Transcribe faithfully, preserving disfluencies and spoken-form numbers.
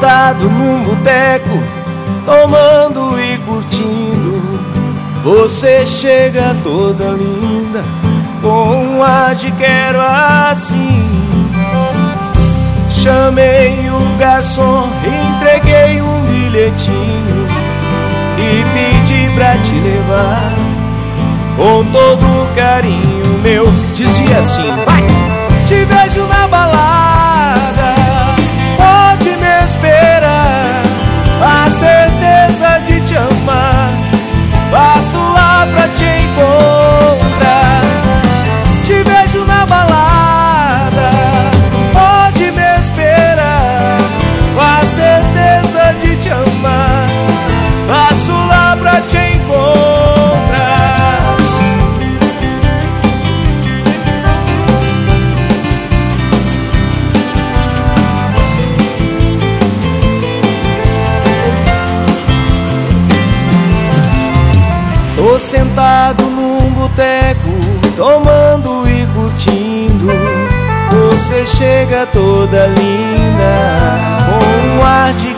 sentado num boteco, tomando e curtindo. Você chega toda linda, com um ar de quero assim. Chamei o garçom, entreguei um bilhetinho e pedi pra te levar com todo carinho meu. Dizia assim: vai! Te vejo na balada, pode me esperar. A certeza de te amar, passo lá pra te encontrar. Te vejo na balada, pode me esperar. A certeza de te amar, passo lá pra te encontrar. Tô sentado num boteco, tomando e curtindo. Você chega toda linda, com um ar de